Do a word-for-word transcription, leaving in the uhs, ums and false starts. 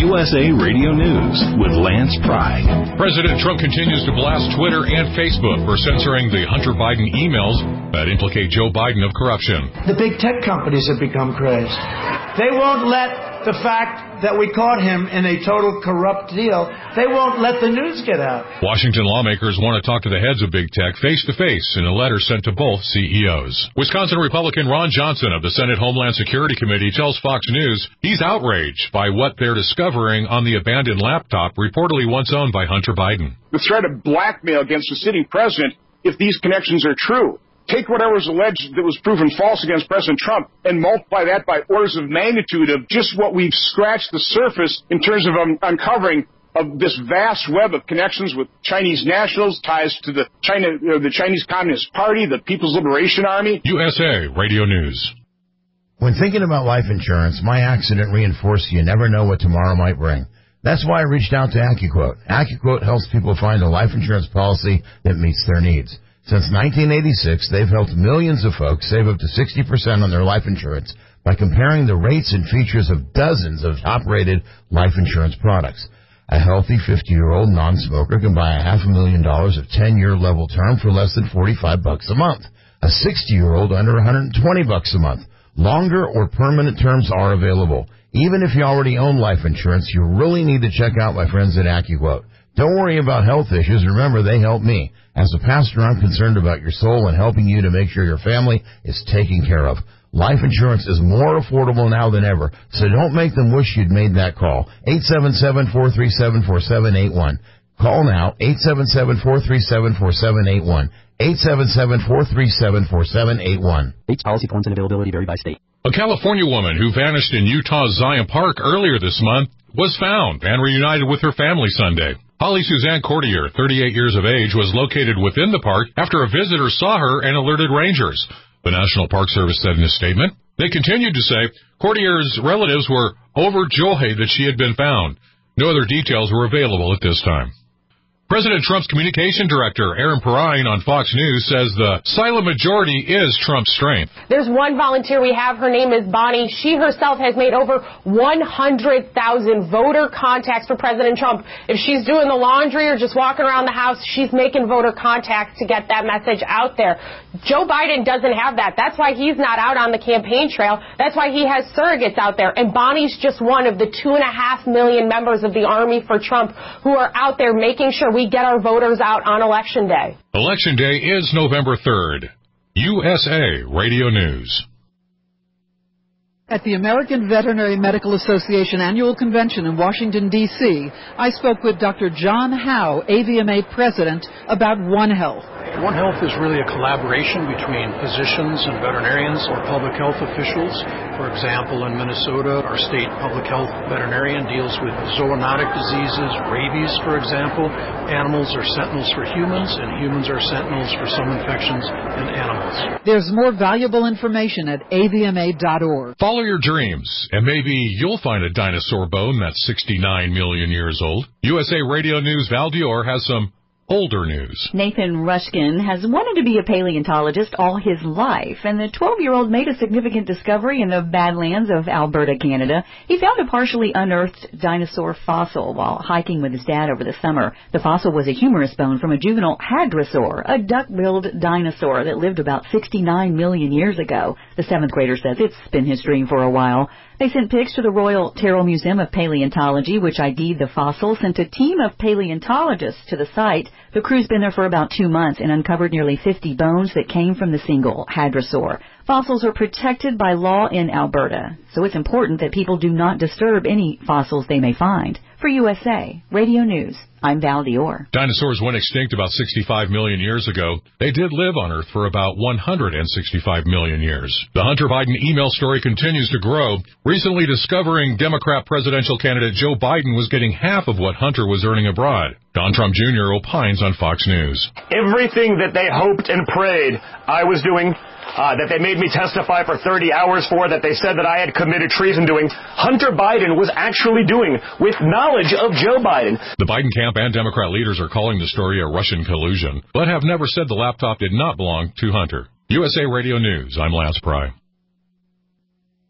U S A Radio News with Lance Pry. President Trump continues to blast Twitter and Facebook for censoring the Hunter Biden emails that implicate Joe Biden of corruption. The big tech companies have become crazed. They won't let the fact that we caught him in a total corrupt deal, they won't let the news get out. Washington lawmakers want to talk to the heads of big tech face-to-face in a letter sent to both C E Os. Wisconsin Republican Ron Johnson of the Senate Homeland Security Committee tells Fox News he's outraged by what they're discovering on the abandoned laptop reportedly once owned by Hunter Biden. The threat of blackmail against the sitting president, if these connections are true. Take whatever was alleged that was proven false against President Trump and multiply that by orders of magnitude of just what we've scratched the surface in terms of um, uncovering of this vast web of connections with Chinese nationals, ties to the China, uh, the Chinese Communist Party, the People's Liberation Army. U S A Radio News. When thinking about life insurance, my accident reinforced you never know what tomorrow might bring. That's why I reached out to AccuQuote. AccuQuote helps people find a life insurance policy that meets their needs. Since nineteen eighty-six, they've helped millions of folks save up to sixty percent on their life insurance by comparing the rates and features of dozens of top-rated life insurance products. A healthy fifty-year-old non-smoker can buy a half a million dollars of ten-year level term for less than forty-five bucks a month. A sixty-year-old under one hundred twenty bucks a month. Longer or permanent terms are available. Even if you already own life insurance, you really need to check out my friends at AccuQuote. Don't worry about health issues. Remember, they help me. As a pastor, I'm concerned about your soul and helping you to make sure your family is taken care of. Life insurance is more affordable now than ever, so don't make them wish you'd made that call. eight seven seven, four three seven, four seven eight one. Call now, eight seven seven, four three seven, four seven eight one. eight seven seven, four three seven, four seven eight one. Rates, policy forms, and availability vary by state. A California woman who vanished in Utah's Zion Park earlier this month was found and reunited with her family Sunday. Holly Suzanne Courtier, thirty-eight years of age, was located within the park after a visitor saw her and alerted rangers. The National Park Service said in a statement. They continued to say Courtier's relatives were overjoyed that she had been found. No other details were available at this time. President Trump's communication director, Aaron Perrine, on Fox News says the silent majority is Trump's strength. There's one volunteer we have. Her name is Bonnie. She herself has made over one hundred thousand voter contacts for President Trump. If she's doing the laundry or just walking around the house, she's making voter contacts to get that message out there. Joe Biden doesn't have that. That's why he's not out on the campaign trail. That's why he has surrogates out there. And Bonnie's just one of the two and a half million members of the Army for Trump who are out there making sure we get our voters out on Election Day. Election Day is November third. U S A Radio News. At the American Veterinary Medical Association Annual Convention in Washington, D C, I spoke with Doctor John Howe, A V M A President, about One Health. One Health is really a collaboration between physicians and veterinarians or public health officials. For example, in Minnesota, our state public health veterinarian deals with zoonotic diseases, rabies, for example. Animals are sentinels for humans, and humans are sentinels for some infections in animals. There's more valuable information at A V M A dot org. Follow your dreams, and maybe you'll find a dinosaur bone that's sixty-nine million years old. U S A Radio News Val Dior has some older news. Nathan Rushkin has wanted to be a paleontologist all his life, and the twelve-year-old made a significant discovery in the Badlands of Alberta, Canada. He found a partially unearthed dinosaur fossil while hiking with his dad over the summer. The fossil was a humerus bone from a juvenile hadrosaur, a duck-billed dinosaur that lived about sixty-nine million years ago. The seventh grader says it's been his dream for a while. They sent pics to the Royal Tyrrell Museum of Paleontology, which I D'd the fossil, sent a team of paleontologists to the site. The crew's been there for about two months and uncovered nearly fifty bones that came from the single hadrosaur. Fossils are protected by law in Alberta, so it's important that people do not disturb any fossils they may find. For U S A Radio News, I'm Val Dior. Dinosaurs went extinct about sixty-five million years ago. They did live on Earth for about one hundred sixty-five million years. The Hunter Biden email story continues to grow. Recently discovering Democrat presidential candidate Joe Biden was getting half of what Hunter was earning abroad. Don Trump Junior opines on Fox News. Everything that they hoped and prayed I was doing, Uh, that they made me testify for thirty hours for, that they said that I had committed treason doing, Hunter Biden was actually doing with knowledge of Joe Biden. The Biden camp and Democrat leaders are calling the story a Russian collusion, but have never said the laptop did not belong to Hunter. U S A Radio News, I'm Lance Pry.